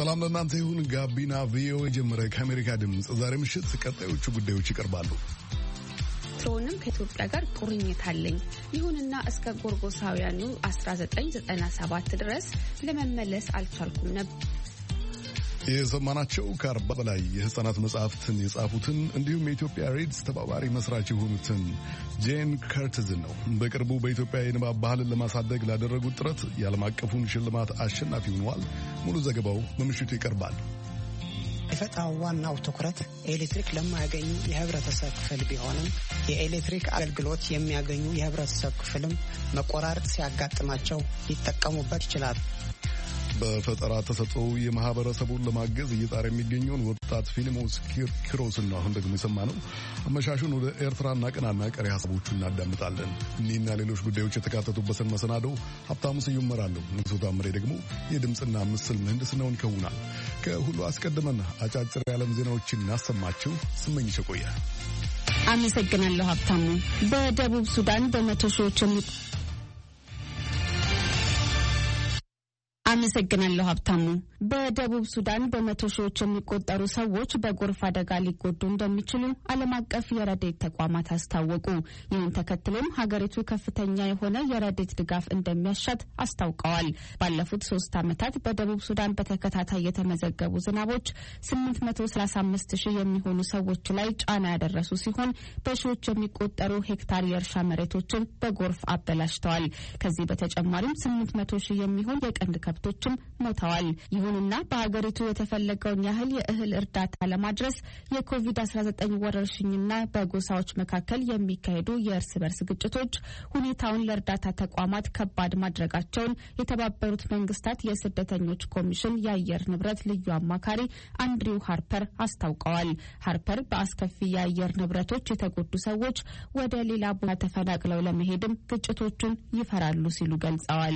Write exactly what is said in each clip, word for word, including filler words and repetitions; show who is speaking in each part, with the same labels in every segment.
Speaker 1: ሰላም ለእናንተ ይሁን። ጋቢና ቪኦኤ ጀመረ። ከአሜሪካ ድምፅ ዛሬ ምሽት ቀጣዮቹ ጉዳዮች ይቀርባሉ።
Speaker 2: ትሮንም ከኢትዮጵያ ጋር ቁርኝት አለኝ። ይሁንና እስከ ጎርጎሳውያኑ አስራ ዘጠኝ ዘጠና ሰባት ድረስ ለመመለስ አልቻልኩም ነበር።
Speaker 1: የሰማናቸው ከአርባ በላይ የህፃናት መጽሐፍትን የጻፉትን እንዲሁም የኢትዮጵያ ሬድስ ተባባሪ መስራች የሆኑትን ጄን ከርትዝን ነው። በቅርቡ በኢትዮጵያ የንባብ ባህልን ለማሳደግ ላደረጉት ጥረት የዓለም አቀፉን ሽልማት አሸናፊ ሆነዋል። ሙሉ ዘገባው በምሽቱ ይቀርባል።
Speaker 3: የፈጠራው ዋናው ትኩረት ኤሌክትሪክ ለማያገኙ የህብረተሰብ ክፍል ቢሆንም የኤሌክትሪክ አገልግሎት የሚያገኙ የህብረተሰብ ክፍልም መቆራረጥ ሲያጋጥማቸው ሊጠቀሙበት ይችላል።
Speaker 1: በፈጠራ ተሰጥኦ የማህበረሰቡን ለማገዝ እየጣረ የሚገኘውን ወጣት ፊልሞስ ኪሮስን ነው አሁን ደግሞ የሰማነው። አመሻሹን ወደ ኤርትራ እናቀናና ቀሪ ሀሳቦቹ እናዳምጣለን። እኒህና ሌሎች ጉዳዮች የተካተቱበትን መሰናዶ ሀብታሙ ስዩም እመራለሁ። ንጉሱ ታምሬ ደግሞ የድምፅና ምስል ምህንድስናውን ይከውናል። ከሁሉ አስቀድመን አጫጭር የዓለም ዜናዎችን እናሰማችሁ። ስመኝሽ ቆየ።
Speaker 2: አመሰግናለሁ ሀብታሙ። በደቡብ ሱዳን በመቶ ሺዎች የሚ አመሰግናለሁ ሀብታሙ። በደቡብ ሱዳን በመቶ ሺዎች የሚቆጠሩ ሰዎች በጎርፍ አደጋ ሊጎዱ እንደሚችሉ ዓለም አቀፍ የረድኤት ተቋማት አስታወቁ። ይህን ተከትሎም ሀገሪቱ ከፍተኛ የሆነ የረድኤት ድጋፍ እንደሚያሻት አስታውቀዋል። ባለፉት ሶስት ዓመታት በደቡብ ሱዳን በተከታታይ የተመዘገቡ ዝናቦች ስምንት መቶ ሰላሳ አምስት ሺህ የሚሆኑ ሰዎች ላይ ጫና ያደረሱ ሲሆን በሺዎች የሚቆጠሩ ሄክታር የእርሻ መሬቶችን በጎርፍ አበላሽተዋል። ከዚህ በተጨማሪም ስምንት መቶ ሺህ የሚሆን የቀንድ ከብቶችም ሞተዋል። ይሁንና በሀገሪቱ የተፈለገውን ያህል የእህል እርዳታ ለማድረስ የኮቪድ አስራ ዘጠኝ ወረርሽኝና በጎሳዎች መካከል የሚካሄዱ የእርስ በርስ ግጭቶች ሁኔታውን ለእርዳታ ተቋማት ከባድ ማድረጋቸውን የተባበሩት መንግስታት የስደተኞች ኮሚሽን የአየር ንብረት ልዩ አማካሪ አንድሪው ሃርፐር አስታውቀዋል። ሃርፐር በአስከፊ የአየር ንብረቶች የተጎዱ ሰዎች ወደ ሌላ ቦታ ተፈናቅለው ለመሄድም ግጭቶቹን ይፈራሉ ሲሉ ገልጸዋል።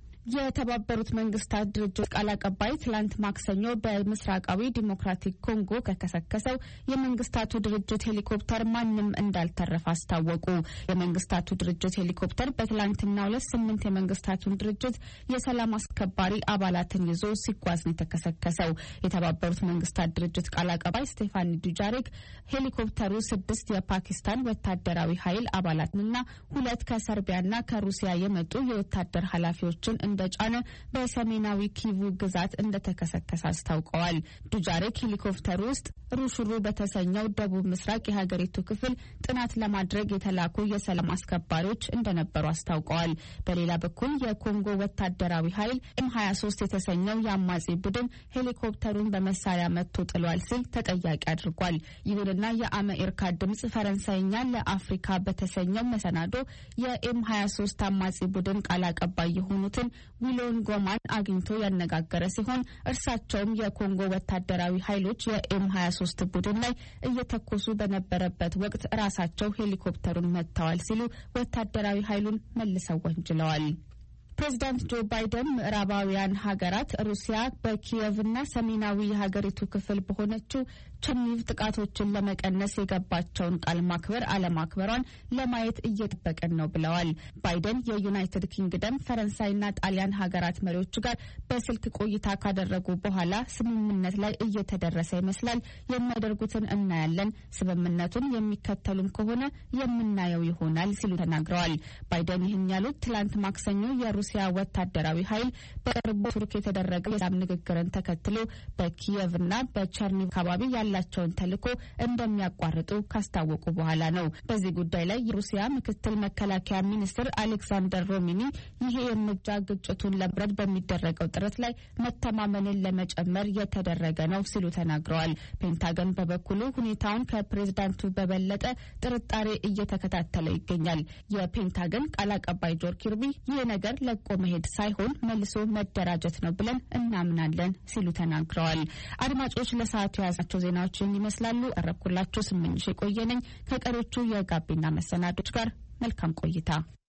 Speaker 2: የተባበሩት መንግስታት ድርጅት ቃል አቀባይ ትላንት ማክሰኞ በምስራቃዊ ዲሞክራቲክ ኮንጎ ከከሰከሰው የመንግስታቱ ድርጅት ሄሊኮፕተር ማንም እንዳልተረፈ አስታወቁ። የመንግስታቱ ድርጅት ሄሊኮፕተር በትላንትናው ዕለት ስምንት የመንግስታቱን ድርጅት የሰላም አስከባሪ አባላትን ይዞ ሲጓዝ ነው የተከሰከሰው። የተባበሩት መንግስታት ድርጅት ቃል አቀባይ ስቴፋኒ ዱጃሪክ ሄሊኮፕተሩ ስድስት የፓኪስታን ወታደራዊ ኃይል አባላትንና ሁለት ከሰርቢያና ከሩሲያ የመጡ የወታደር ኃላፊዎችን እንደጫነ በሰሜናዊ ኪቩ ግዛት እንደተከሰከሰ አስታውቀዋል። ዱጃሪክ ሄሊኮፕተሩ ውስጥ ሩሹሩ በተሰኘው ደቡብ ምስራቅ የሀገሪቱ ክፍል ጥናት ለማድረግ የተላኩ የሰላም አስከባሪዎች እንደነበሩ አስታውቀዋል። በሌላ በኩል የኮንጎ ወታደራዊ ኃይል ኤም ሀያ ሶስት የተሰኘው የአማጺ ቡድን ሄሊኮፕተሩን በመሳሪያ መትቶ ጥሏል ሲል ተጠያቂ አድርጓል። ይሁንና የአሜሪካ ድምጽ ፈረንሳይኛ ለአፍሪካ በተሰኘው መሰናዶ የኤም ሀያ ሶስት አማጺ ቡድን ቃል አቀባይ የሆኑትን ዊሎን ጎማን አግኝቶ ያነጋገረ ሲሆን እርሳቸውም የኮንጎ ወታደራዊ ኃይሎች የኤም ሀያ ሶስት ቡድን ላይ እየተኮሱ በነበረበት ወቅት ራሳቸው ሄሊኮፕተሩን መትተዋል ሲሉ ወታደራዊ ኃይሉን መልሰው ወንጅለዋል። ፕሬዚዳንት ጆ ባይደን ምዕራባውያን ሀገራት ሩሲያ በኪየቭና ሰሜናዊ የሀገሪቱ ክፍል በሆነችው ቸርኒቭ ጥቃቶችን ለመቀነስ የገባቸውን ቃል ማክበር አለማክበሯን ለማየት እየጠበቅን ነው ብለዋል። ባይደን የዩናይትድ ኪንግደም፣ ፈረንሳይና ጣሊያን ሀገራት መሪዎች ጋር በስልክ ቆይታ ካደረጉ በኋላ ስምምነት ላይ እየተደረሰ ይመስላል፣ የሚያደርጉትን እናያለን፣ ስምምነቱን የሚከተሉም ከሆነ የምናየው ይሆናል ሲሉ ተናግረዋል። ባይደን ይህን ያሉት ትላንት ማክሰኞ የሩሲያ ወታደራዊ ኃይል በቅርቡ ቱርክ የተደረገው የሰላም ንግግርን ተከትሎ በኪየቭና በቸርኒቭ አካባቢ ያለ ላቸውን ተልዕኮ እንደሚያቋርጡ ካስታወቁ በኋላ ነው። በዚህ ጉዳይ ላይ የሩሲያ ምክትል መከላከያ ሚኒስትር አሌክሳንደር ሮሚኒ ይሄ እርምጃ ግጭቱን ለመብረድ በሚደረገው ጥረት ላይ መተማመንን ለመጨመር የተደረገ ነው ሲሉ ተናግረዋል። ፔንታገን በበኩሉ ሁኔታውን ከፕሬዝዳንቱ በበለጠ ጥርጣሬ እየተከታተለ ይገኛል። የፔንታገን ቃል አቀባይ ጆን ኪርቢ ይህ ነገር ለቆ መሄድ ሳይሆን መልሶ መደራጀት ነው ብለን እናምናለን ሲሉ ተናግረዋል። አድማጮች ለሰዓቱ የያዛቸው ዜና ዜናዎችን ይመስላሉ። አረኩላችሁ ስምንሽ የቆየነኝ ከቀሪዎቹ የጋቢና መሰናዶች ጋር መልካም ቆይታ።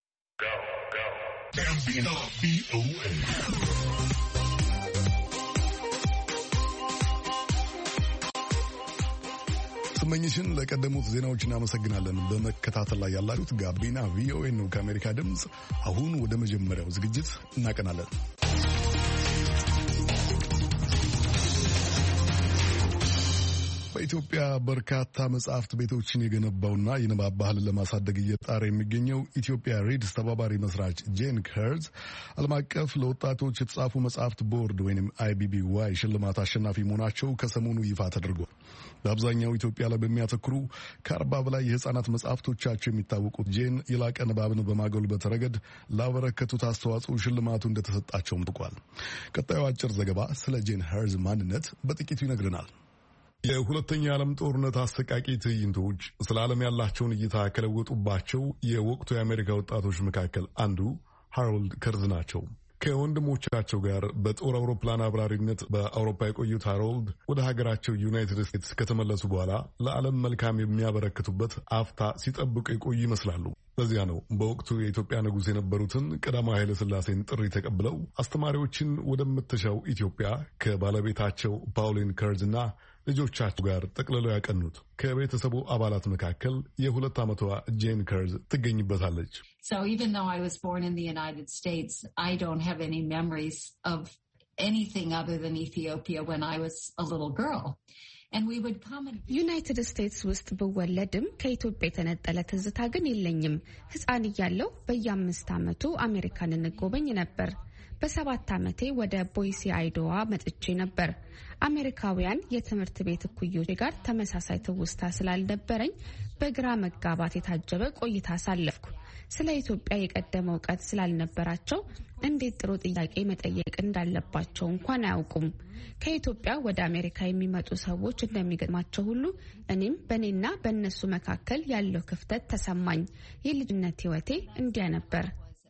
Speaker 1: ስመኝሽን ለቀደሙት ዜናዎች እናመሰግናለን። በመከታተል ላይ ያላችሁት ጋቢና ቪኦኤ ነው ከአሜሪካ ድምፅ። አሁን ወደ መጀመሪያው ዝግጅት እናቀናለን። በኢትዮጵያ በርካታ መጽሐፍት ቤቶችን የገነባውና የንባብ ባህልን ለማሳደግ እየጣረ የሚገኘው ኢትዮጵያ ሪድስ ተባባሪ መስራች ጄን ከርዝ ዓለም አቀፍ ለወጣቶች የተጻፉ መጽሐፍት ቦርድ ወይም አይቢቢ ዋይ ሽልማት አሸናፊ መሆናቸው ከሰሞኑ ይፋ ተደርጓል። በአብዛኛው ኢትዮጵያ ላይ በሚያተኩሩ ከአርባ በላይ የህፃናት መጽሐፍቶቻቸው የሚታወቁት ጄን የላቀ ንባብን በማጎልበት ረገድ ላበረከቱት አስተዋጽኦ ሽልማቱ እንደተሰጣቸውም ጥቋል። ቀጣዩ አጭር ዘገባ ስለ ጄን ከርዝ ማንነት በጥቂቱ ይነግረናል። የሁለተኛ ዓለም ጦርነት አሰቃቂ ትዕይንቶች ስለ ዓለም ያላቸውን እይታ ከለወጡባቸው የወቅቱ የአሜሪካ ወጣቶች መካከል አንዱ ሃሮልድ ከርዝ ናቸው። ከወንድሞቻቸው ጋር በጦር አውሮፕላን አብራሪነት በአውሮፓ የቆዩት ሃሮልድ ወደ ሀገራቸው ዩናይትድ ስቴትስ ከተመለሱ በኋላ ለዓለም መልካም የሚያበረክቱበት አፍታ ሲጠብቁ የቆዩ ይመስላሉ። ለዚያ ነው በወቅቱ የኢትዮጵያ ንጉሥ የነበሩትን ቀዳማዊ ኃይለ ሥላሴን ጥሪ ተቀብለው አስተማሪዎችን ወደምትሻው ኢትዮጵያ ከባለቤታቸው ፓውሊን ከርዝ እና ልጆቻቸው ጋር ጠቅልለው ያቀኑት። ከቤተሰቡ አባላት መካከል የሁለት ዓመቷ ጄን ከርዝ ትገኝበታለች።
Speaker 4: So even though I was born in the United States, I don't have any memories of anything other than Ethiopia when I was a little girl. And we would come and
Speaker 2: ዩናይትድ ስቴትስ ውስጥ ብወለድም ከኢትዮጵያ የተነጠለ ትዝታ ግን የለኝም። ሕፃን እያለሁ በየአምስት ዓመቱ አሜሪካን እንጎበኝ ነበር። በሰባት ዓመቴ ወደ ቦይሲ አይዶዋ መጥቼ ነበር። አሜሪካውያን የትምህርት ቤት እኩዮቼ ጋር ተመሳሳይ ትውስታ ስላልነበረኝ በግራ መጋባት የታጀበ ቆይታ አሳለፍኩ። ስለ ኢትዮጵያ የቀደመ እውቀት ስላልነበራቸው እንዴት ጥሩ ጥያቄ መጠየቅ እንዳለባቸው እንኳን አያውቁም። ከኢትዮጵያ ወደ አሜሪካ የሚመጡ ሰዎች እንደሚገጥማቸው ሁሉ እኔም በእኔና በእነሱ መካከል ያለው ክፍተት ተሰማኝ። የልጅነት ሕይወቴ እንዲያ ነበር።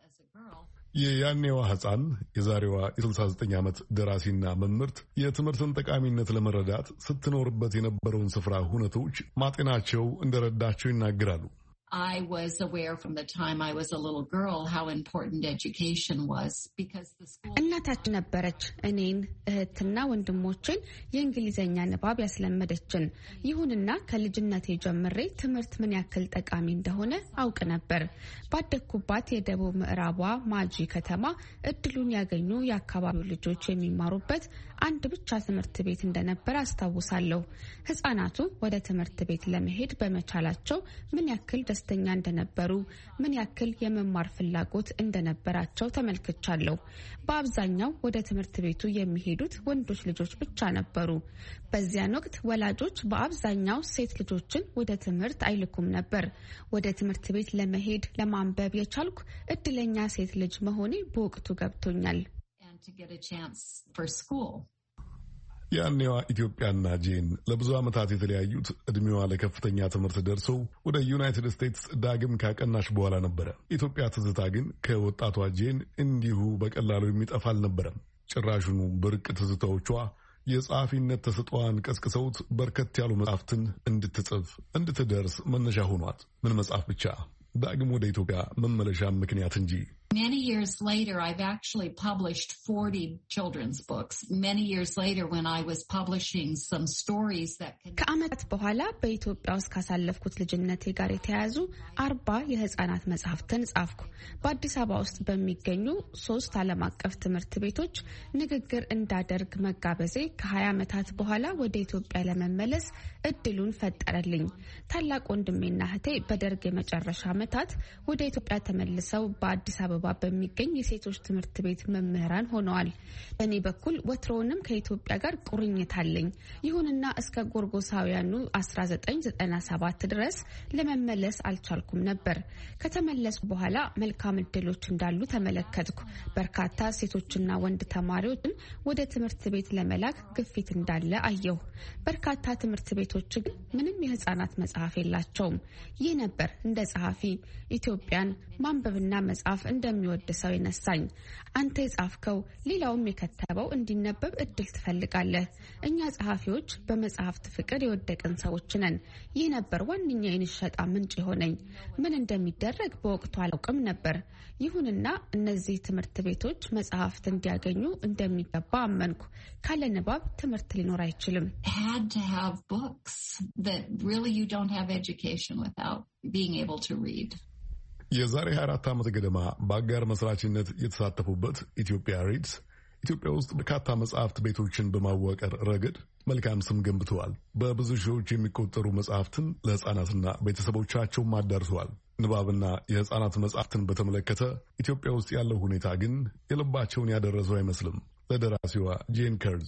Speaker 1: የያኔዋ ሕፃን የዛሬዋ የስልሳ ዘጠኝ ዓመት ደራሲና መምህርት የትምህርትን ጠቃሚነት ለመረዳት ስትኖርበት የነበረውን ስፍራ ሁነቶች ማጤናቸው እንደረዳቸው ይናገራሉ።
Speaker 4: I was aware from the time I was a little girl how important education was because the school
Speaker 2: እናታችን ነበረች እኔን እህትና ወንድሞችን የእንግሊዘኛ ንባብ ያስለመደችን። ይሁንና ከልጅነቴ ጀምሬ ትምህርት ምን ያክል ጠቃሚ እንደሆነ አውቅ ነበር። ባደኩባት የደቡብ ምዕራቧ ማጂ ከተማ እድሉን ያገኙ የአካባቢው ልጆች የሚማሩበት አንድ ብቻ ትምህርት ቤት እንደነበር አስታውሳለሁ። ህፃናቱ ወደ ትምህርት ቤት ለመሄድ በመቻላቸው ምን ያክል ደስተኛ እንደነበሩ፣ ምን ያክል የመማር ፍላጎት እንደነበራቸው ተመልክቻለሁ። በአብዛኛው ወደ ትምህርት ቤቱ የሚሄዱት ወንዶች ልጆች ብቻ ነበሩ። በዚያን ወቅት ወላጆች በአብዛኛው ሴት ልጆችን ወደ ትምህርት አይልኩም ነበር። ወደ ትምህርት ቤት ለመሄድ ለማንበብ የቻልኩ እድለኛ ሴት ልጅ መሆኔ በወቅቱ ገብቶኛል።
Speaker 1: ያኔዋ ኢትዮጵያና ጄን ለብዙ ዓመታት የተለያዩት ዕድሜዋ ለከፍተኛ ትምህርት ደርሰው ወደ ዩናይትድ ስቴትስ ዳግም ካቀናሽ በኋላ ነበረ። ኢትዮጵያ ትዝታ ግን ከወጣቷ ጄን እንዲሁ በቀላሉ የሚጠፋ አልነበረም። ጭራሹኑ ብርቅ ትዝታዎቿ የጸሐፊነት ተሰጥኦዋን ቀስቅሰውት በርከት ያሉ መጽሐፍትን እንድትጽፍ እንድትደርስ መነሻ ሆኗት። ምን መጽሐፍ ብቻ ዳግም ወደ ኢትዮጵያ መመለሻ ምክንያት እንጂ።
Speaker 4: Many years later, I've actually published forty children's books. Many years later, when I was publishing some stories that can...
Speaker 2: ከዓመታት በኋላ በኢትዮጵያ ውስጥ ካሳለፍኩት ልጅነቴ ጋር የተያያዙ አርባ የህፃናት መጽሐፍትን ጻፍኩ። በአዲስ አበባ ውስጥ በሚገኙ ሶስት ዓለም አቀፍ ትምህርት ቤቶች ንግግር እንዳደርግ መጋበዜ ከሀያ ዓመታት በኋላ ወደ ኢትዮጵያ ለመመለስ እድሉን ፈጠረልኝ። ታላቅ ወንድሜና እህቴ በደርግ የመጨረሻ ዓመታት ወደ ኢትዮጵያ ተመልሰው በአዲስ አበባ በሚገኝ የሴቶች ትምህርት ቤት መምህራን ሆነዋል። በእኔ በኩል ወትሮውንም ከኢትዮጵያ ጋር ቁርኝት አለኝ። ይሁንና እስከ ጎርጎሳውያኑ አስራ ዘጠኝ ዘጠና ሰባት ድረስ ለመመለስ አልቻልኩም ነበር። ከተመለስኩ በኋላ መልካም እድሎች እንዳሉ ተመለከትኩ። በርካታ ሴቶችና ወንድ ተማሪዎችን ወደ ትምህርት ቤት ለመላክ ግፊት እንዳለ አየሁ። በርካታ ትምህርት ቤቶች ግን ምንም የህፃናት መጽሐፍ የላቸውም። ይህ ነበር እንደ ጸሐፊ ኢትዮጵያን ማንበብና መጽሐፍ እንደሚወድ ሰው ይነሳኝ። አንተ የጻፍከው ሌላውም የከተበው እንዲነበብ እድል ትፈልጋለህ። እኛ ጸሐፊዎች በመጽሐፍት ፍቅር የወደቅን ሰዎች ነን። ይህ ነበር ዋነኛ የንሸጣ ምንጭ የሆነኝ። ምን እንደሚደረግ በወቅቱ አላውቅም ነበር። ይሁንና እነዚህ ትምህርት ቤቶች መጽሐፍት እንዲያገኙ እንደሚገባ አመንኩ። ካለ ንባብ ትምህርት ሊኖር አይችልም።
Speaker 4: Had to have books that really you don't have education without being able to read.
Speaker 1: የዛሬ ሀያ አራት ዓመት ገደማ በአጋር መስራችነት የተሳተፉበት ኢትዮጵያ ሪድስ ኢትዮጵያ ውስጥ በርካታ መጽሐፍት ቤቶችን በማዋቀር ረገድ መልካም ስም ገንብተዋል። በብዙ ሺዎች የሚቆጠሩ መጽሐፍትን ለሕፃናትና ቤተሰቦቻቸው አዳርሰዋል። ንባብና የሕፃናት መጽሐፍትን በተመለከተ ኢትዮጵያ ውስጥ ያለው ሁኔታ ግን የልባቸውን ያደረሰው አይመስልም። ለደራሲዋ ጄን ከርዝ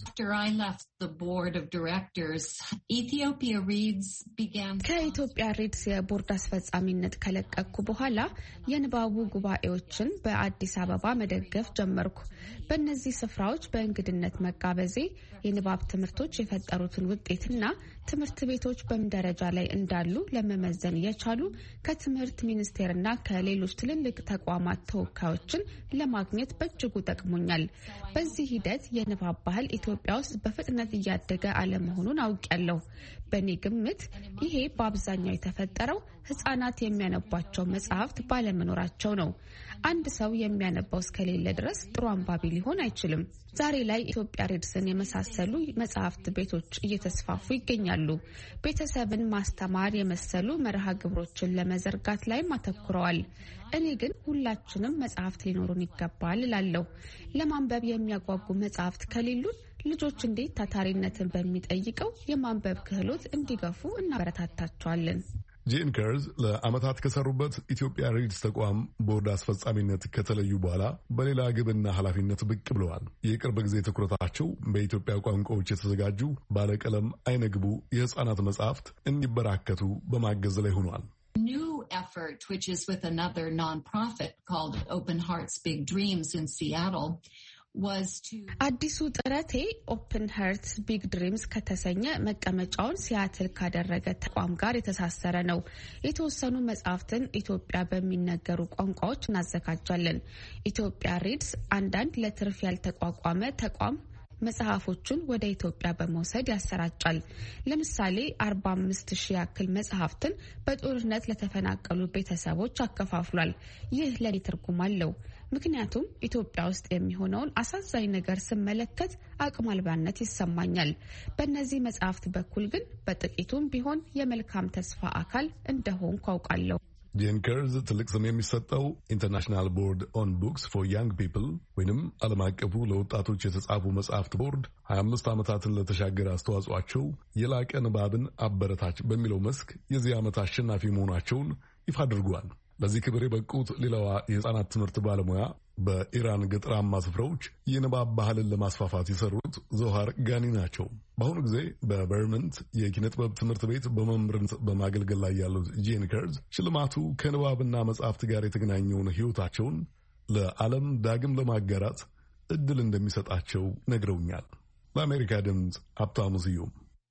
Speaker 2: ከኢትዮጵያ ሪድስ የቦርድ አስፈጻሚነት ከለቀኩ በኋላ የንባቡ ጉባኤዎችን በአዲስ አበባ መደገፍ ጀመርኩ። በእነዚህ ስፍራዎች በእንግድነት መጋበዜ የንባብ ትምህርቶች የፈጠሩትን ውጤትና ትምህርት ቤቶች በምን ደረጃ ላይ እንዳሉ ለመመዘን የቻሉ ከትምህርት ሚኒስቴርና ከሌሎች ትልልቅ ተቋማት ተወካዮችን ለማግኘት በእጅጉ ጠቅሞኛል። በዚህ ሂደት የንባብ ባህል ኢትዮጵያ ውስጥ በፍጥነት እያደገ አለመሆኑን አውቄያለሁ። በእኔ ግምት ይሄ በአብዛኛው የተፈጠረው ሕፃናት የሚያነቧቸው መጽሐፍት ባለመኖራቸው ነው። አንድ ሰው የሚያነባው እስከሌለ ድረስ ጥሩ አንባቢ ሊሆን አይችልም። ዛሬ ላይ ኢትዮጵያ ሪድስን የመሳሰሉ መጽሐፍት ቤቶች እየተስፋፉ ይገኛሉ። ቤተሰብን ማስተማር የመሰሉ መርሃ ግብሮችን ለመዘርጋት ላይም አተኩረዋል። እኔ ግን ሁላችንም መጽሐፍት ሊኖሩን ይገባል እላለሁ። ለማንበብ የሚያጓጉ መጽሐፍት ከሌሉን ልጆች እንዴት ታታሪነትን በሚጠይቀው የማንበብ ክህሎት እንዲገፉ እናበረታታቸዋለን?
Speaker 1: ጄን ከርዝ ለዓመታት ከሰሩበት ኢትዮጵያ ሪድስ ተቋም ቦርድ አስፈጻሚነት ከተለዩ በኋላ በሌላ ግብና ኃላፊነት ብቅ ብለዋል። የቅርብ ጊዜ ትኩረታቸው በኢትዮጵያ ቋንቋዎች የተዘጋጁ ባለቀለም አይነግቡ የሕፃናት መጽሐፍት እንዲበራከቱ በማገዝ ላይ ሆኗል።
Speaker 4: New effort, which is with another nonprofit called Open Hearts Big Dreams in Seattle.
Speaker 2: አዲሱ ጥረቴ ኦፕን ሀርትስ ቢግ ድሪምስ ከተሰኘ መቀመጫውን ሲያትል ካደረገ ተቋም ጋር የተሳሰረ ነው። የተወሰኑ መጽሐፍትን ኢትዮጵያ በሚነገሩ ቋንቋዎች እናዘጋጃለን። ኢትዮጵያ ሪድስ አንዳንድ ለትርፍ ያልተቋቋመ ተቋም መጽሐፎቹን ወደ ኢትዮጵያ በመውሰድ ያሰራጫል። ለምሳሌ አርባ አምስት ሺህ ያክል መጽሐፍትን በጦርነት ለተፈናቀሉ ቤተሰቦች አከፋፍሏል። ይህ ለኔ ትርጉም አለው። ምክንያቱም ኢትዮጵያ ውስጥ የሚሆነውን አሳዛኝ ነገር ስመለከት አቅም አልባነት ይሰማኛል። በእነዚህ መጽሐፍት በኩል ግን በጥቂቱም ቢሆን የመልካም ተስፋ አካል እንደሆንኩ አውቃለሁ።
Speaker 1: ጄን ከርዝ ትልቅ ስም የሚሰጠው ኢንተርናሽናል ቦርድ ኦን ቡክስ ፎር ያንግ ፒፕል ወይንም ዓለም አቀፉ ለወጣቶች የተጻፉ መጽሐፍት ቦርድ ሀያ አምስት ዓመታትን ለተሻገረ አስተዋጽኦአቸው የላቀ ንባብን አበረታች በሚለው መስክ የዚህ ዓመት አሸናፊ መሆናቸውን ይፋ አድርጓል። ለዚህ ክብር የበቁት ሌላዋ የሕፃናት ትምህርት ባለሙያ በኢራን ገጠራማ ስፍራዎች የንባብ ባህልን ለማስፋፋት የሰሩት ዞሃር ጋኒ ናቸው። በአሁኑ ጊዜ በቨርመንት የኪነ ጥበብ ትምህርት ቤት በመምህርነት በማገልገል ላይ ያሉት ጄን ከርዝ ሽልማቱ ከንባብና መጽሐፍት ጋር የተገናኘውን ሕይወታቸውን ለዓለም ዳግም ለማጋራት እድል እንደሚሰጣቸው ነግረውኛል። ለአሜሪካ ድምፅ ሀብታሙ ስዩም።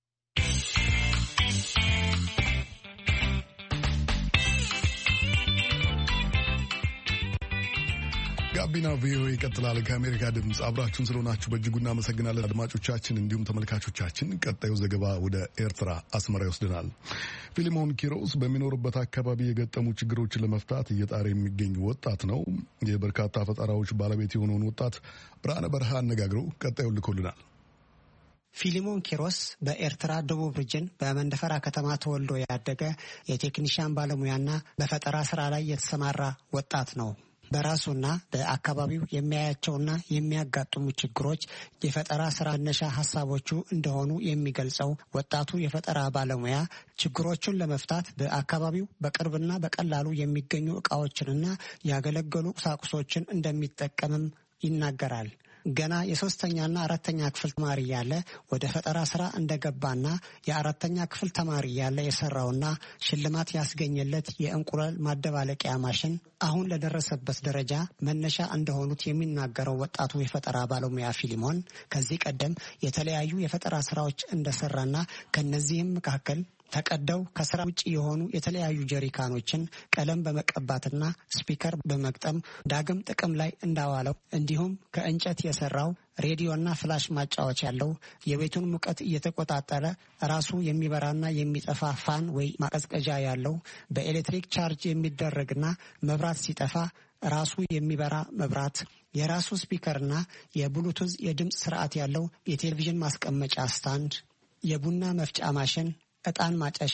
Speaker 1: ጋቢና ቪኦኤ ይቀጥላል። ከአሜሪካ ድምፅ አብራችሁን ስለሆናችሁ በእጅጉ እናመሰግናለን አድማጮቻችን፣ እንዲሁም ተመልካቾቻችን። ቀጣዩ ዘገባ ወደ ኤርትራ አስመራ ይወስድናል። ፊሊሞን ኪሮስ በሚኖርበት አካባቢ የገጠሙ ችግሮችን ለመፍታት እየጣረ የሚገኝ ወጣት ነው። የበርካታ ፈጠራዎች ባለቤት የሆነውን ወጣት ብርሃነ በረሃ አነጋግሮ ቀጣዩን ልኮልናል።
Speaker 3: ፊሊሞን ኪሮስ በኤርትራ ደቡብ ሪጅን በመንደፈራ ከተማ ተወልዶ ያደገ የቴክኒሽያን ባለሙያና በፈጠራ ስራ ላይ የተሰማራ ወጣት ነው። በራሱና በአካባቢው የሚያያቸውና የሚያጋጥሙ ችግሮች የፈጠራ ስራ መነሻ ሀሳቦቹ እንደሆኑ የሚገልጸው ወጣቱ የፈጠራ ባለሙያ ችግሮቹን ለመፍታት በአካባቢው በቅርብና በቀላሉ የሚገኙ ዕቃዎችንና ያገለገሉ ቁሳቁሶችን እንደሚጠቀምም ይናገራል። ገና የሶስተኛና አራተኛ ክፍል ተማሪ ያለ ወደ ፈጠራ ስራ እንደገባና የአራተኛ ክፍል ተማሪ ያለ የሰራውና ሽልማት ያስገኘለት የእንቁላል ማደባለቂያ ማሽን አሁን ለደረሰበት ደረጃ መነሻ እንደሆኑት የሚናገረው ወጣቱ የፈጠራ ባለሙያ ፊሊሞን ከዚህ ቀደም የተለያዩ የፈጠራ ስራዎች እንደሰራና ከነዚህም መካከል ተቀደው ከስራ ውጭ የሆኑ የተለያዩ ጀሪካኖችን ቀለም በመቀባትና ስፒከር በመግጠም ዳግም ጥቅም ላይ እንዳዋለው እንዲሁም ከእንጨት የሰራው ሬዲዮና ፍላሽ ማጫወቻ ያለው የቤቱን ሙቀት እየተቆጣጠረ ራሱ የሚበራና የሚጠፋ ፋን ወይ ማቀዝቀዣ ያለው በኤሌክትሪክ ቻርጅ የሚደረግና መብራት ሲጠፋ ራሱ የሚበራ መብራት የራሱ ስፒከርና የብሉቱዝ የድምፅ ስርዓት ያለው የቴሌቪዥን ማስቀመጫ ስታንድ፣ የቡና መፍጫ ማሽን፣ ዕጣን ማጨሻ፣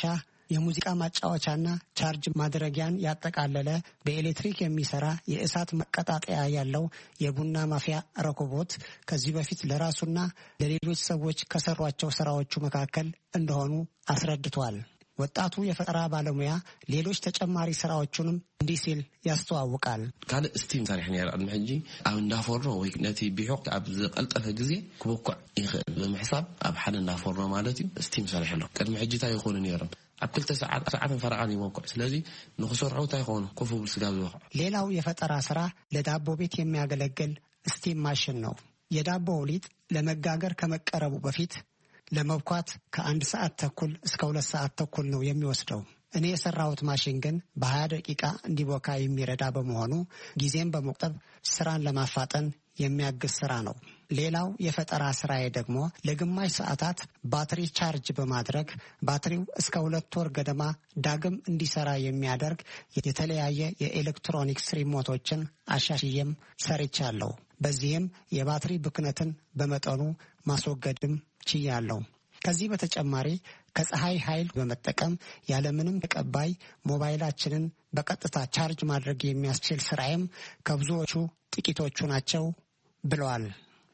Speaker 3: የሙዚቃ ማጫወቻና ቻርጅ ማድረጊያን ያጠቃለለ በኤሌክትሪክ የሚሰራ የእሳት መቀጣጠያ ያለው የቡና ማፍያ ረኮቦት ከዚህ በፊት ለራሱና ለሌሎች ሰዎች ከሰሯቸው ስራዎቹ መካከል እንደሆኑ አስረድቷል። ወጣቱ የፈጠራ ባለሙያ ሌሎች ተጨማሪ ስራዎቹንም እንዲህ ሲል ያስተዋውቃል።
Speaker 5: ካለ ስቲም ታሪክ ነበር አድመጂ አብ እንዳፈሮ ወይ ነቲ ቢሆቅ አብ ዘቀልጠፈ ጊዜ ክቦኳ ይኽእል በመሕሳብ አብ ሓደ እንዳፈሮ ማለት እዩ ስቲም ሰሪሕሎ ቅድሚ ሕጂታ ይኾን ነይሩ አብ ክልተ ሰዓት ሰዓት ፈራቃን ይሞክር ስለዚህ ንኽሰርዑ ታይኾኑ ኮፍ ብል ስጋ ዝወቅ።
Speaker 3: ሌላው የፈጠራ ስራ ለዳቦ ቤት የሚያገለግል ስቲም ማሽን ነው። የዳቦው ሊጥ ለመጋገር ከመቀረቡ በፊት ለመብኳት ከአንድ ሰዓት ተኩል እስከ ሁለት ሰዓት ተኩል ነው የሚወስደው። እኔ የሰራሁት ማሽን ግን በሀያ ደቂቃ እንዲቦካ የሚረዳ በመሆኑ ጊዜን በመቁጠብ ስራን ለማፋጠን የሚያግዝ ስራ ነው። ሌላው የፈጠራ ስራዬ ደግሞ ለግማሽ ሰዓታት ባትሪ ቻርጅ በማድረግ ባትሪው እስከ ሁለት ወር ገደማ ዳግም እንዲሰራ የሚያደርግ የተለያየ የኤሌክትሮኒክስ ሪሞቶችን አሻሽዬም ሰርቻለሁ። በዚህም የባትሪ ብክነትን በመጠኑ ማስወገድም ችያለሁ። ከዚህ በተጨማሪ ከፀሐይ ኃይል በመጠቀም ያለምንም ተቀባይ ሞባይላችንን በቀጥታ ቻርጅ ማድረግ የሚያስችል ስራዬም ከብዙዎቹ ጥቂቶቹ ናቸው ብለዋል።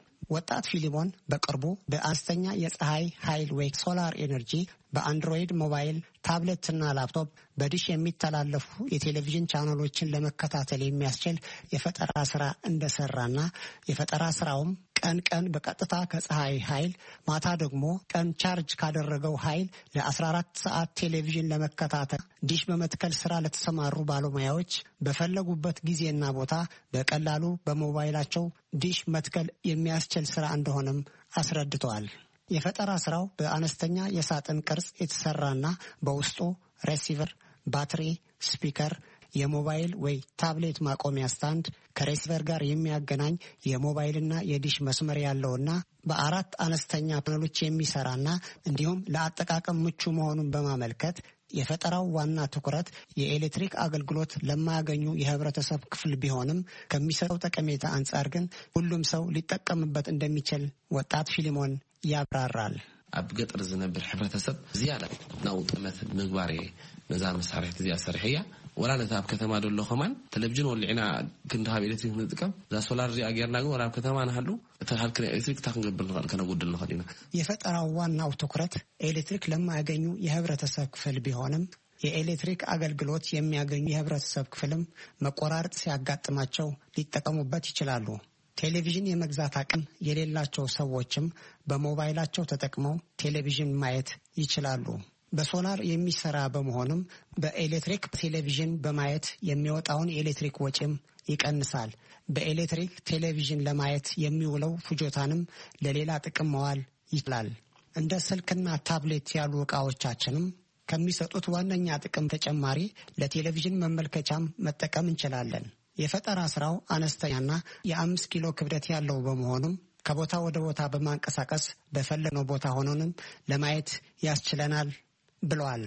Speaker 3: ወጣት ፊሊሞን በቅርቡ በአነስተኛ የፀሐይ ኃይል ወይ ሶላር ኤነርጂ በአንድሮይድ ሞባይል ታብሌትና ላፕቶፕ በዲሽ የሚተላለፉ የቴሌቪዥን ቻናሎችን ለመከታተል የሚያስችል የፈጠራ ስራ እንደሰራና የፈጠራ ስራውም ቀን ቀን በቀጥታ ከፀሐይ ኃይል ማታ ደግሞ ቀን ቻርጅ ካደረገው ኃይል ለአስራ አራት ሰዓት ቴሌቪዥን ለመከታተል ዲሽ በመትከል ስራ ለተሰማሩ ባለሙያዎች በፈለጉበት ጊዜና ቦታ በቀላሉ በሞባይላቸው ዲሽ መትከል የሚያስችል ስራ እንደሆነም አስረድተዋል። የፈጠራ ስራው በአነስተኛ የሳጥን ቅርጽ የተሰራና በውስጡ ሬሲቨር፣ ባትሪ፣ ስፒከር፣ የሞባይል ወይ ታብሌት ማቆሚያ ስታንድ ከሬሲቨር ጋር የሚያገናኝ የሞባይልና የዲሽ መስመር ያለውና በአራት አነስተኛ ፓነሎች የሚሰራና እንዲሁም ለአጠቃቀም ምቹ መሆኑን በማመልከት የፈጠራው ዋና ትኩረት የኤሌክትሪክ አገልግሎት ለማያገኙ የህብረተሰብ ክፍል ቢሆንም ከሚሰጠው ጠቀሜታ አንጻር ግን ሁሉም ሰው ሊጠቀምበት እንደሚችል ወጣት ፊሊሞን ያብራራል።
Speaker 5: ኣብ ገጠር ዝነብር ሕብረተሰብ ዝያዳ ናው ጥመት ምግባር ነዛ መሳርሒት እዚኣ ሰሪሕያ ወላ ነታ ኣብ ከተማ ደሎ ኸማን ቴሌቪዥን ወልዕና ክንድሃብ ኤሌክትሪክ ንጥቀም ዛ ሶላር እዚኣ ጌርና ግን ወላ ኣብ ከተማ ንሃሉ እታ ሃልክን ኤሌክትሪክ ታክንገብር ንኽእል ከነጉድል ንኽእል ኢና።
Speaker 3: የፈጠራው ዋናው ትኩረት ኤሌክትሪክ ለማያገኙ የህብረተሰብ ክፍል ቢሆንም የኤሌክትሪክ አገልግሎት የሚያገኙ የህብረተሰብ ክፍልም መቆራረጥ ሲያጋጥማቸው ሊጠቀሙበት ይችላሉ። ቴሌቪዥን የመግዛት አቅም የሌላቸው ሰዎችም በሞባይላቸው ተጠቅመው ቴሌቪዥን ማየት ይችላሉ። በሶላር የሚሰራ በመሆኑም በኤሌክትሪክ ቴሌቪዥን በማየት የሚወጣውን የኤሌክትሪክ ወጪም ይቀንሳል። በኤሌክትሪክ ቴሌቪዥን ለማየት የሚውለው ፍጆታንም ለሌላ ጥቅም መዋል ይችላል። እንደ ስልክና ታብሌት ያሉ ዕቃዎቻችንም ከሚሰጡት ዋነኛ ጥቅም ተጨማሪ ለቴሌቪዥን መመልከቻም መጠቀም እንችላለን። የፈጠራ ስራው አነስተኛና የአምስት ኪሎ ክብደት ያለው በመሆኑም ከቦታ ወደ ቦታ በማንቀሳቀስ በፈለግነው ቦታ ሆኖንም ለማየት ያስችለናል ብለዋል።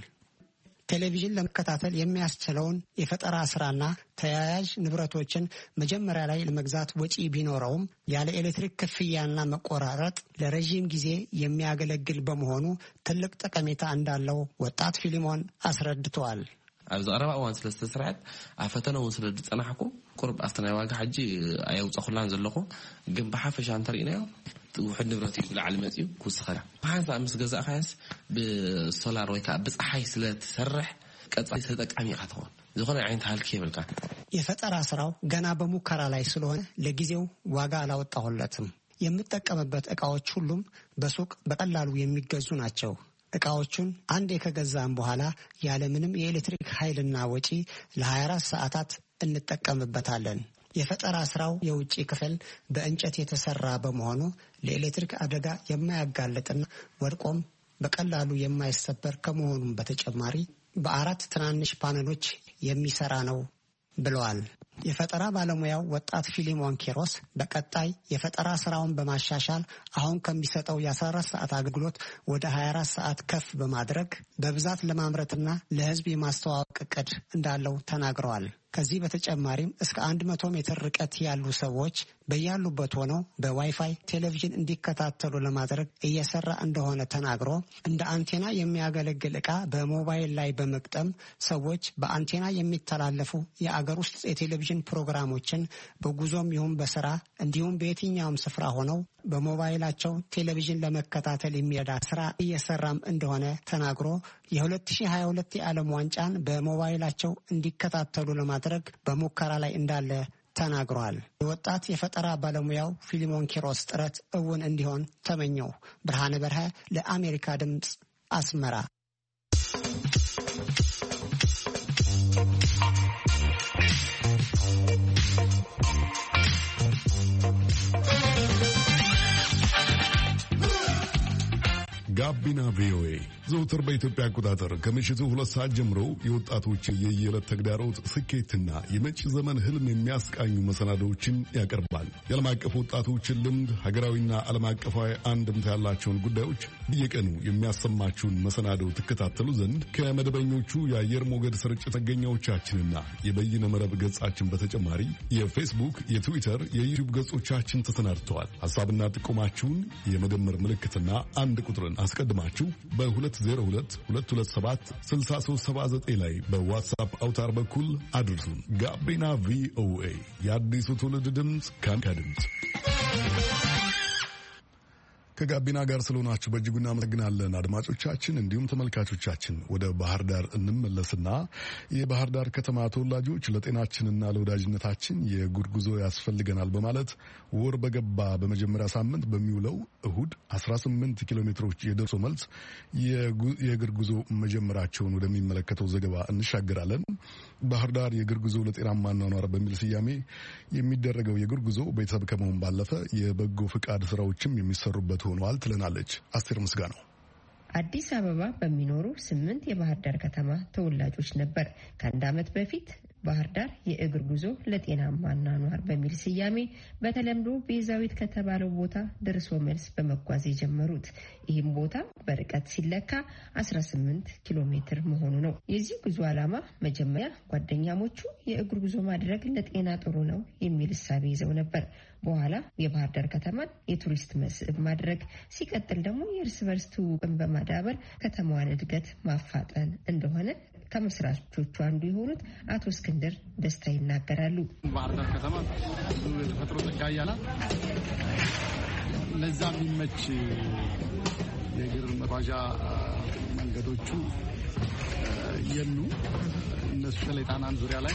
Speaker 3: ቴሌቪዥን ለመከታተል የሚያስችለውን የፈጠራ ስራና ተያያዥ ንብረቶችን መጀመሪያ ላይ ለመግዛት ወጪ ቢኖረውም ያለ ኤሌክትሪክ ክፍያና መቆራረጥ ለረዥም ጊዜ የሚያገለግል በመሆኑ ትልቅ ጠቀሜታ እንዳለው ወጣት ፊሊሞን አስረድተዋል።
Speaker 5: ኣብዚ ቀረባ እዋን ስለ ዝተሰርሐት ኣብ ፈተና እውን ስለ ዝፀናሕኩ ቁርብ ኣብቲ ናይ ዋጋ ሕጂ ኣየውፀኹላን ዘለኹ ግን ብሓፈሻ እንተሪእናዮ ውሕድ ንብረት እዩ ብላዕሊ መፅኡ ክውስኸላ ብሓንሳ ምስ ገዛእኻያስ ብሶላር ወይ ከዓ ብፀሓይ ስለትሰርሕ ቀፃሊ ተጠቃሚ ኢኻ ትኾን ዝኾነ ዓይነት ሃልኪ የብልካ።
Speaker 3: የፈጠራ ስራው ገና በሙከራ ላይ ስለሆነ ለጊዜው ዋጋ አላወጣሁለትም። የምጠቀምበት ዕቃዎች ሁሉም በሱቅ በቀላሉ የሚገዙ ናቸው። ዕቃዎቹን አንዴ ከገዛን በኋላ ያለምንም የኤሌክትሪክ ኃይልና ወጪ ለሀያ አራት ሰዓታት እንጠቀምበታለን። የፈጠራ ስራው የውጪ ክፍል በእንጨት የተሰራ በመሆኑ ለኤሌክትሪክ አደጋ የማያጋልጥና ወድቆም በቀላሉ የማይሰበር ከመሆኑም በተጨማሪ በአራት ትናንሽ ፓነሎች የሚሰራ ነው ብለዋል። የፈጠራ ባለሙያው ወጣት ፊሊሞን ኪሮስ በቀጣይ የፈጠራ ስራውን በማሻሻል አሁን ከሚሰጠው የአስራ አራት ሰዓት አገልግሎት ወደ ሀያ አራት ሰዓት ከፍ በማድረግ በብዛት ለማምረትና ለሕዝብ የማስተዋወቅ እቅድ እንዳለው ተናግረዋል። ከዚህ በተጨማሪም እስከ አንድ መቶ ሜትር ርቀት ያሉ ሰዎች በያሉበት ሆነው በዋይፋይ ቴሌቪዥን እንዲከታተሉ ለማድረግ እየሰራ እንደሆነ ተናግሮ እንደ አንቴና የሚያገለግል ዕቃ በሞባይል ላይ በመቅጠም ሰዎች በአንቴና የሚተላለፉ የአገር ውስጥ የቴሌቪዥን ፕሮግራሞችን በጉዞም ይሁን በስራ እንዲሁም በየትኛውም ስፍራ ሆነው በሞባይላቸው ቴሌቪዥን ለመከታተል የሚረዳ ስራ እየሰራም እንደሆነ ተናግሮ የ2022 የዓለም ዋንጫን በሞባይላቸው እንዲከታተሉ ለማድረግ በሙከራ ላይ እንዳለ ተናግሯል። የወጣት የፈጠራ ባለሙያው ፊሊሞን ኪሮስ ጥረት እውን እንዲሆን ተመኘው። ብርሃነ በርሀ ለአሜሪካ ድምጽ አስመራ።
Speaker 1: ጋቢና ቪኦኤ ዘውትር በኢትዮጵያ አቆጣጠር ከምሽቱ ሁለት ሰዓት ጀምሮ የወጣቶች የየዕለት ተግዳሮት ስኬትና የመጪ ዘመን ህልም የሚያስቃኙ መሰናዶዎችን ያቀርባል። የዓለም አቀፍ ወጣቶችን ልምድ፣ ሀገራዊና ዓለም አቀፋዊ አንድምታ ያላቸውን ጉዳዮች በየቀኑ የሚያሰማችሁን መሰናዶ ትከታተሉ ዘንድ ከመደበኞቹ የአየር ሞገድ ስርጭት መገኛዎቻችንና የበይነ መረብ ገጻችን በተጨማሪ የፌስቡክ፣ የትዊተር፣ የዩቲዩብ ገጾቻችን ተሰናድተዋል። ሐሳብና ጥቆማችሁን የመደመር ምልክትና አንድ ቁጥርን አስቀድማችሁ በሁለት ዜሮ ሁለት ሁለት ሁለት ሰባት ስልሳ ሶስት ሰባ ዘጠኝ ላይ በዋትስአፕ አውታር በኩል አድርሱን። ጋቢና ቪኦኤ የአዲሱ ትውልድ ድምፅ ከአሜሪካ ድምፅ። ከጋቢና ጋር ስለሆናችሁ በእጅጉ እናመሰግናለን አድማጮቻችን፣ እንዲሁም ተመልካቾቻችን። ወደ ባህር ዳር እንመለስና የባህር ዳር ከተማ ተወላጆች ለጤናችንና ለወዳጅነታችን የእግር ጉዞ ያስፈልገናል በማለት ወር በገባ በመጀመሪያ ሳምንት በሚውለው እሁድ አስራ ስምንት ኪሎ ሜትሮች የደርሶ መልስ የእግር ጉዞ መጀመራቸውን ወደሚመለከተው ዘገባ እንሻገራለን። ባህር ዳር የእግር ጉዞ ለጤናማ አኗኗር በሚል ስያሜ የሚደረገው የእግር ጉዞ ቤተሰብ ከመሆን ባለፈ የበጎ ፍቃድ ስራዎችም የሚሰሩበት ሆኗል ትለናለች አስቴር ምስጋናው።
Speaker 6: አዲስ አበባ በሚኖሩ ስምንት የባህር ዳር ከተማ ተወላጆች ነበር ከአንድ ዓመት በፊት ባህር ዳር የእግር ጉዞ ለጤናማ አኗኗር በሚል ስያሜ በተለምዶ ቤዛዊት ከተባለው ቦታ ደርሶ መልስ በመጓዝ የጀመሩት። ይህም ቦታ በርቀት ሲለካ አስራ ስምንት ኪሎ ሜትር መሆኑ ነው። የዚህ ጉዞ ዓላማ መጀመሪያ ጓደኛሞቹ የእግር ጉዞ ማድረግ ለጤና ጥሩ ነው የሚል እሳቤ ይዘው ነበር። በኋላ የባህር ዳር ከተማን የቱሪስት መስህብ ማድረግ፣ ሲቀጥል ደግሞ የእርስ በርስ ትውውቅን በማዳበር ከተማዋን እድገት ማፋጠን እንደሆነ ከመስራቾቹ አንዱ የሆኑት አቶ እስክንድር ደስታ ይናገራሉ።
Speaker 7: ባህር ዳር ከተማ ብዙ የተፈጥሮ ጸጋ ያላት ለዛ የሚመች የእግር መጓዣ መንገዶቹ የሉ እነሱ ላይ ጣናን ዙሪያ ላይ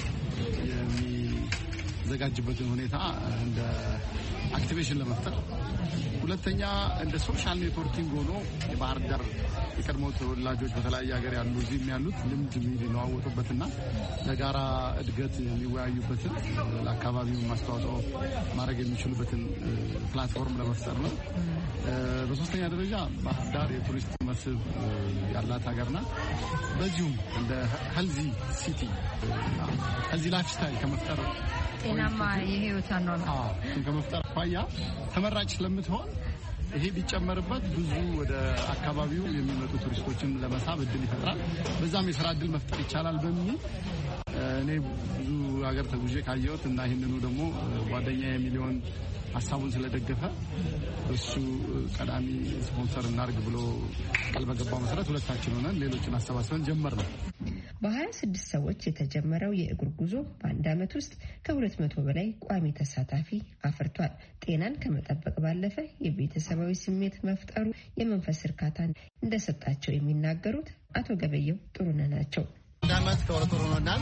Speaker 7: የሚዘጋጅበትን ሁኔታ እንደ አክቲቬሽን ለመፍጠር፣ ሁለተኛ እንደ ሶሻል ኔትወርኪንግ ሆኖ የባህር ዳር የቀድሞ ተወላጆች በተለያየ ሀገር ያሉ እዚህም ያሉት ልምድ የሚለዋወጡበትና ለጋራ እድገት የሚወያዩበትን ለአካባቢው ማስተዋጽኦ ማድረግ የሚችሉበትን ፕላትፎርም ለመፍጠር ነው። በሶስተኛ ደረጃ ባህር ዳር የቱሪስት መስህብ ያላት ሀገር ናት። በዚሁም እንደ ሄልዚ ሲቲ ሄልዚ ላይፍ ስታይል ከመፍጠር
Speaker 6: ጤናማ የህይወት አኗኗር
Speaker 7: ከመፍጠር አኳያ ተመራጭ ስለምትሆን ይሄ ቢጨመርበት ብዙ ወደ አካባቢው የሚመጡ ቱሪስቶችን ለመሳብ እድል ይፈጥራል። በዛም የስራ እድል መፍጠር ይቻላል በሚል እኔ ብዙ ሀገር ተጉዤ ካየሁት እና ይህንኑ ደግሞ ጓደኛ የሚሊዮን ሀሳቡን ስለደገፈ እሱ ቀዳሚ ስፖንሰር እናርግ ብሎ ቃል በገባው መሰረት ሁለታችን ሆነን ሌሎችን አሰባስበን ጀመር ነው።
Speaker 6: በሀያ ስድስት ሰዎች የተጀመረው የእግር ጉዞ በአንድ ዓመት ውስጥ ከሁለት መቶ በላይ ቋሚ ተሳታፊ አፍርቷል። ጤናን ከመጠበቅ ባለፈ የቤተሰባዊ ስሜት መፍጠሩ የመንፈስ እርካታን እንደሰጣቸው የሚናገሩት አቶ ገበየው ጥሩነህ ናቸው።
Speaker 8: አንድ ዓመት ከሁለት ወር ሆኖናል።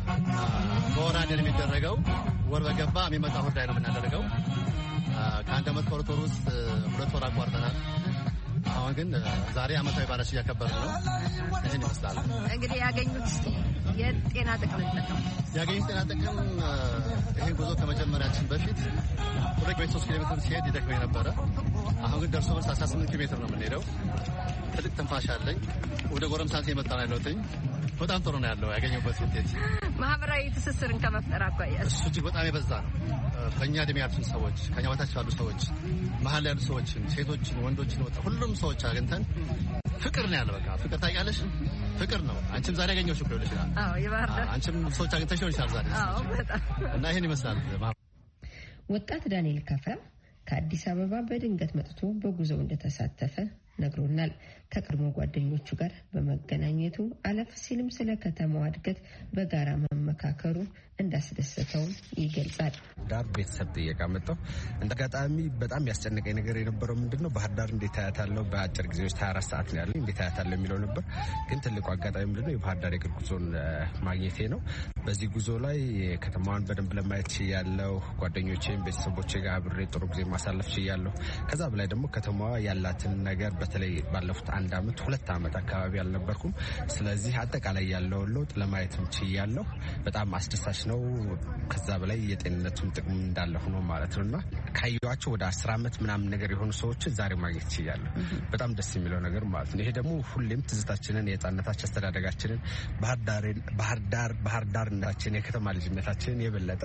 Speaker 8: በወር አንድ ነው የሚደረገው። ወር በገባ የሚመጣ ሁርዳይ ነው የምናደርገው። ከአንድ ዓመት ከሁለት ወር ውስጥ ሁለት ወር አቋርጠናል። አሁን ግን ዛሬ ዓመታዊ በዓላት እያከበርን ነው። ይህን ይመስላል።
Speaker 6: እንግዲህ ያገኙት የጤና ጥቅም ነው።
Speaker 8: ያገኙት ጤና ጥቅም ይህን ጉዞ ከመጀመሪያችን በፊት ወደ ቤት ሶስት ኪሎ ሜትር ሲሄድ ይደክመኝ ነበረ። አሁን ግን ደርሶ መልስ አስራ ስምንት ኪሎ ሜትር ነው የምንሄደው። ትልቅ ትንፋሽ አለኝ። ወደ ጎረምሳት የመጣ ነው ያለሁትኝ። በጣም ጥሩ ነው ያለው ያገኘሁበት ውጤት።
Speaker 6: ማህበራዊ ትስስርን ከመፍጠር አኳያ
Speaker 8: እሱ እጅግ በጣም የበዛ ነው። ከኛ እድሜ ያሉትን ሰዎች፣ ከኛ በታች ያሉ ሰዎች፣ መሀል ያሉ ሰዎችን፣ ሴቶችን፣ ወንዶችን ወጣ ሁሉም ሰዎች አግኝተን ፍቅር ነው ያለው። በቃ ፍቅር ታውቂያለሽ፣ ፍቅር ነው። አንቺም ዛሬ ያገኘሁሽ እኮ ይችላል።
Speaker 6: አዎ ይባርክ።
Speaker 8: አንቺም ሰዎች አግኝተሽ ይችላል ዛሬ።
Speaker 6: አዎ በጣም
Speaker 8: እና ይሄን ይመስላል።
Speaker 6: ወጣት ዳንኤል ካፋ ከአዲስ አበባ በድንገት መጥቶ በጉዞው እንደተሳተፈ ነግሮናል። ከቀድሞ ጓደኞቹ ጋር በመገናኘቱ አለፍ ሲልም ስለ ከተማዋ እድገት በጋራ መመካከሩ እንዳስደሰተው ይገልጻል።
Speaker 9: ዳር ቤተሰብ ጥየቃ መጣው። እንደ አጋጣሚ በጣም ያስጨነቀኝ ነገር የነበረው ምንድነው ባህር ዳር እንዴት ታያታለሁ በአጭር ጊዜ ውስጥ ሀያ አራት ሰዓት ነው ያለው እንዴት ታያታለሁ የሚለው ነበር። ግን ትልቁ አጋጣሚ ምንድነው የባህር ዳር የእግር ጉዞን ማግኘቴ ነው። በዚህ ጉዞ ላይ ከተማዋን በደንብ ለማየት ችያለሁ። ጓደኞቼም ቤተሰቦቼ ጋር አብሬ ጥሩ ጊዜ ማሳለፍ ችያለሁ። ከዛ በላይ ደግሞ ከተማዋ ያላትን ነገር በተለይ ባለፉት አንድ አመት ሁለት አመት አካባቢ አልነበርኩም። ስለዚህ አጠቃላይ ያለውን ለውጥ ለማየትም ችያለሁ። በጣም አስደሳች ነው። ከዛ በላይ የጤንነቱን ጥቅም እንዳለ ሆኖ ማለት ነውና ካዩዋቸው ወደ አስር አመት ምናምን ነገር የሆኑ ሰዎች ዛሬ ማግኘት ችያለሁ። በጣም ደስ የሚለው ነገር ማለት ነው። ይሄ ደግሞ ሁሌም ትዝታችንን የህፃንነታችን አስተዳደጋችንን ባህር ዳር ባህር ዳር ባህር ዳርነታችን የከተማ ልጅነታችንን የበለጠ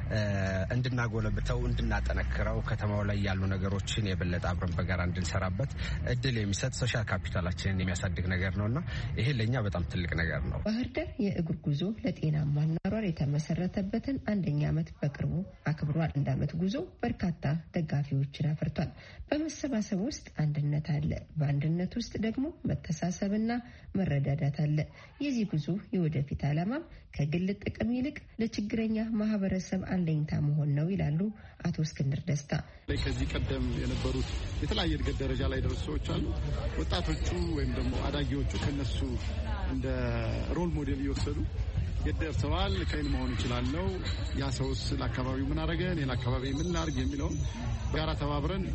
Speaker 9: እንድናጎለብተው እንድናጠነክረው ከተማው ላይ ያሉ ነገሮችን የበለጠ አብረን በጋራ እንድንሰራበት እድል የሚሰጥ ሶሻል ካፒታላችንን የሚያሳድግ ነገር ነውና ይሄ ለኛ በጣም ትልቅ ነገር ነው።
Speaker 6: ባህር ዳር የእግር ጉዞ ለጤናማ ኗሯር የተመሰረተበትን አንደኛ ዓመት በቅርቡ አክብሯል። አንድ ዓመት ጉዞ በርካታ ደጋፊዎችን አፍርቷል። በመሰባሰብ ውስጥ አንድነት አለ፣ በአንድነት ውስጥ ደግሞ መተሳሰብና መረዳዳት አለ። የዚህ ጉዞ የወደፊት ዓላማም ከግል ጥቅም ይልቅ ለችግረኛ ማህበረሰብ አለኝታ መሆን ነው ይላሉ አቶ እስክንድር ደስታ።
Speaker 7: ከዚህ ቀደም የነበሩት የተለያየ እድገት ደረጃ ላይ ደረሱ ሰዎች አሉ። ወጣቶቹ ወይም ደግሞ አዳጊዎቹ ከነሱ እንደ ሮል ሞዴል እየወሰዱ የደርሰዋል ከይን መሆን ይችላልው ያ ሰውስ ለአካባቢው ምን አረገ እኔ ለአካባቢ ምን ላርግ የሚለውን በጋራ ተባብረን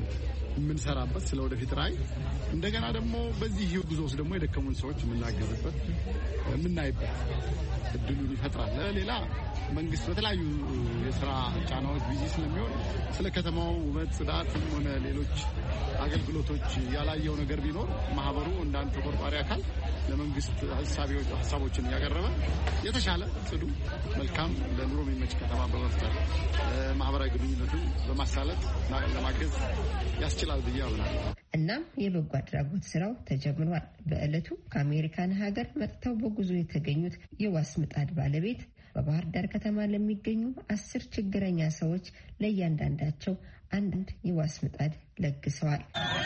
Speaker 7: የምንሰራበት ስለ ወደፊት ራዕይ እንደገና ደግሞ በዚህ ጉዞ ውስጥ ደግሞ የደከሙን ሰዎች የምናገዝበት የምናይበት እድሉን ይፈጥራል። ሌላ መንግስት በተለያዩ የስራ ጫናዎች ቢዚ ስለሚሆን ስለ ከተማው ውበት ጽዳትም ሆነ ሌሎች አገልግሎቶች ያላየው ነገር ቢኖር ማህበሩ እንዳንተ ተቆርቋሪ አካል ለመንግስት ሀሳቦችን እያቀረበ የተሻለ ጽዱ መልካም ለኑሮ የሚመች ከተማ በመፍጠር ማህበራዊ ግንኙነቱን በማሳለጥ ለማገዝ ያስችላል ብዬ አምናለሁ።
Speaker 6: እናም የበጎ አድራጎት ስራው ተጀምሯል። በእለቱ ከአሜሪካን ሀገር መጥተው በጉዞ የተገኙት የዋስ ምጣድ ባለቤት በባህር ዳር ከተማ ለሚገኙ አስር ችግረኛ ሰዎች ለእያንዳንዳቸው አንድ የዋስ ምጣድ ለግሰዋል።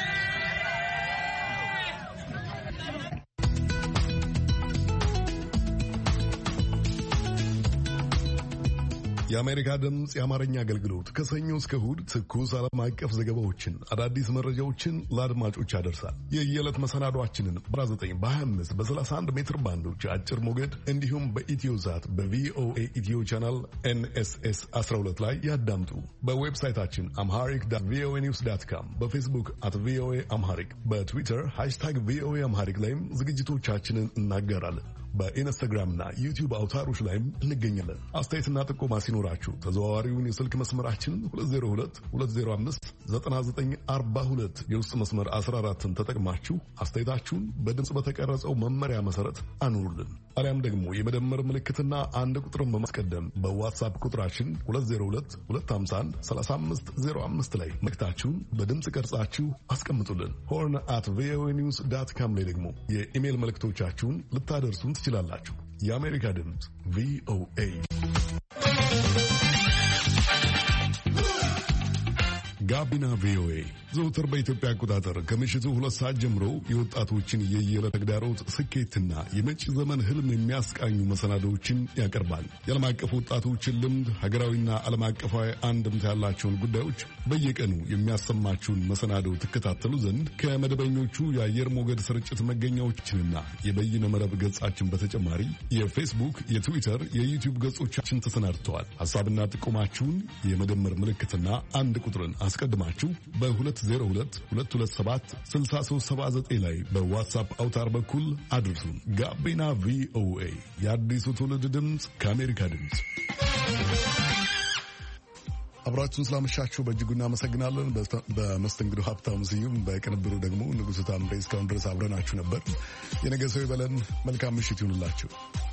Speaker 1: የአሜሪካ ድምፅ የአማርኛ አገልግሎት ከሰኞ እስከ እሁድ ትኩስ ዓለም አቀፍ ዘገባዎችን፣ አዳዲስ መረጃዎችን ለአድማጮች ያደርሳል። የየዕለት መሰናዷችንን በ19 በ25 በሰላሳ አንድ ሜትር ባንዶች አጭር ሞገድ እንዲሁም በኢትዮ ዛት በቪኦኤ ኢትዮ ቻናል ኤንኤስኤስ አስራ ሁለት ላይ ያዳምጡ። በዌብሳይታችን አምሃሪክ ዳት ቪኦኤ ኒውስ ዳት ካም፣ በፌስቡክ አት ቪኦኤ አምሃሪክ፣ በትዊተር ሃሽታግ ቪኦኤ አምሃሪክ ላይም ዝግጅቶቻችንን እናጋራለን። በኢንስታግራምና ዩቲዩብ አውታሮች ላይም እንገኛለን። አስተያየትና ጥቆማ ሲኖራችሁ ተዘዋዋሪውን የስልክ መስመራችን ሁለት ዜሮ ሁለት ሁለት ዜሮ አምስት ዘጠና ዘጠኝ አርባ ሁለት የውስጥ መስመር አስራ አራትን ተጠቅማችሁ አስተያየታችሁን በድምፅ በተቀረጸው መመሪያ መሰረት አኑሩልን። አሊያም ደግሞ የመደመር ምልክትና አንድ ቁጥርን በማስቀደም በዋትሳፕ ቁጥራችን ሁለት ዜሮ ሁለት ሁለት አምሳ አንድ ሰላሳ አምስት ዜሮ አምስት ላይ መልእክታችሁን በድምፅ ቀርጻችሁ አስቀምጡልን። ሆርን አት ቪኦኤ ኒውስ ዳት ካም ላይ ደግሞ የኢሜይል መልእክቶቻችሁን ልታደርሱን ትችላላችሁ። የአሜሪካ ድምፅ ቪኦኤ ጋቢና ቪኦኤ ዘውትር በኢትዮጵያ አቆጣጠር ከምሽቱ ሁለት ሰዓት ጀምሮ የወጣቶችን የየዕለት ተግዳሮት ስኬትና የመጪ ዘመን ህልም የሚያስቃኙ መሰናዶዎችን ያቀርባል። የዓለም አቀፍ ወጣቶችን ልምድ፣ ሀገራዊና ዓለም አቀፋዊ አንድምታ ያላቸውን ጉዳዮች በየቀኑ የሚያሰማችሁን መሰናዶ ትከታተሉ ዘንድ ከመደበኞቹ የአየር ሞገድ ስርጭት መገኛዎችንና የበይነ መረብ ገጻችን በተጨማሪ የፌስቡክ፣ የትዊተር፣ የዩቲዩብ ገጾቻችን ተሰናድተዋል። ሐሳብና ጥቆማችሁን የመደመር ምልክትና አንድ ቁጥርን አስቀድማችሁ በሁለት ዜሮ ሁለት ሁለት ሁለት ሰባት ስልሳ ሶስት ሰባ ዘጠኝ ላይ በዋትሳፕ አውታር በኩል አድርሱን። ጋቢና ቪኦኤ የአዲሱ ትውልድ ድምፅ ከአሜሪካ ድምፅ። አብራችሁን ስላመሻችሁ በእጅጉ እናመሰግናለን። በመስተንግዶ ሀብታሙ ስዩም፣ በቅንብሩ ደግሞ ንጉሥ ታምሬ። እስካሁን ድረስ አብረናችሁ ነበር። የነገ ሰው ይበለን። መልካም ምሽት ይሁንላችሁ።